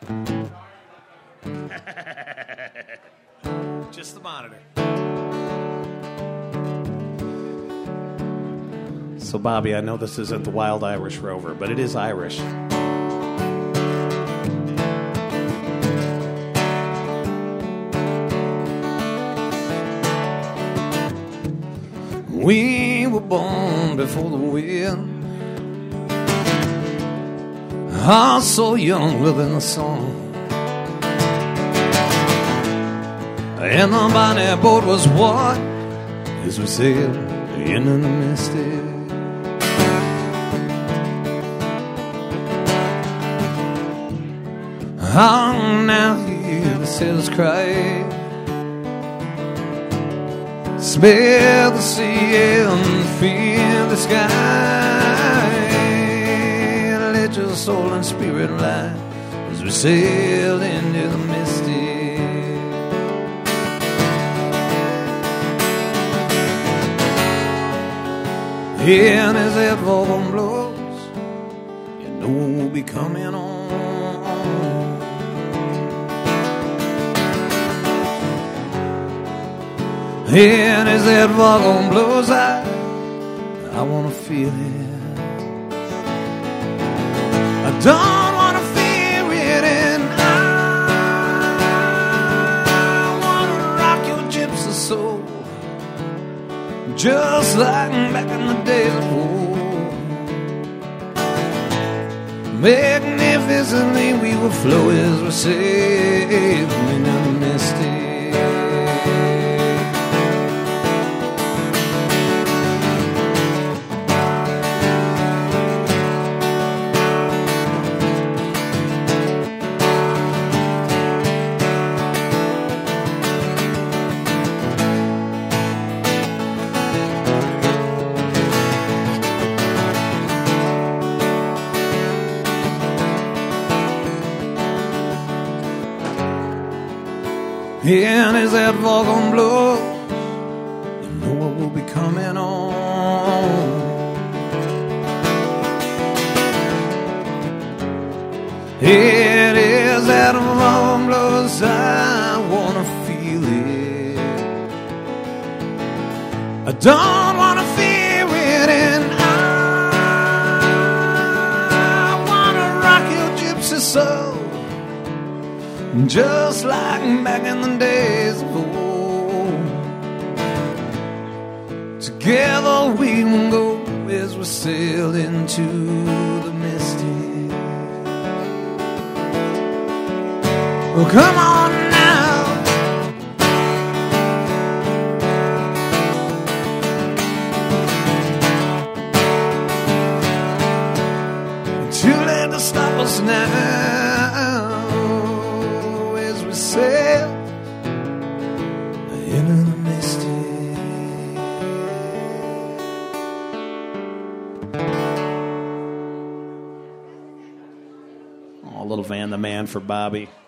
Just the monitor. So, Bobby, I know this isn't the Wild Irish Rover, but it is Irish. We were born before the wind, all so young within the song. And the bonny boat was what as we sailed into the misty. Oh, now hear the sailors cry, smell the sea and feel the sky. Let your soul and spirit lie as we sail into the misty. And as that wagon blows, you know we'll be coming on. And as that wagon blows, I wanna feel it. I don't wanna fear it, and I wanna rock your gypsy soul, just like back in the days of old. Magnificently we will flow as we sail in the misty. And as that wagon blows, you know what will be coming on. And as that wagon blows, I wanna feel it. I don't wanna fear it, and I wanna rock your gypsy soul, just like back in the days of old. Together we will go as we sail into the misty. Well, come on now. Too late to stop us now. Sail into the misty. Oh, little Van the Man for Bobby.